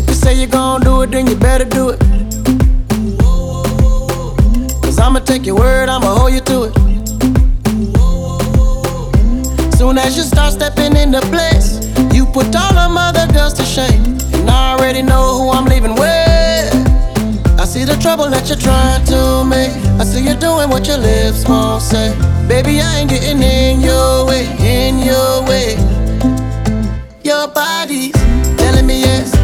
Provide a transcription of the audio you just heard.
If you say you're gon' do it, then you better do it. Cause I'ma take your word, I'ma hold you to it. Soon as you start stepping into place, you put all them other girls to shame. And I already know who I'm leaving with. I see the trouble that you're trying to make. I see you doing what your lips won't say. Baby, I ain't getting in your way, in your way. Your body's telling me yes,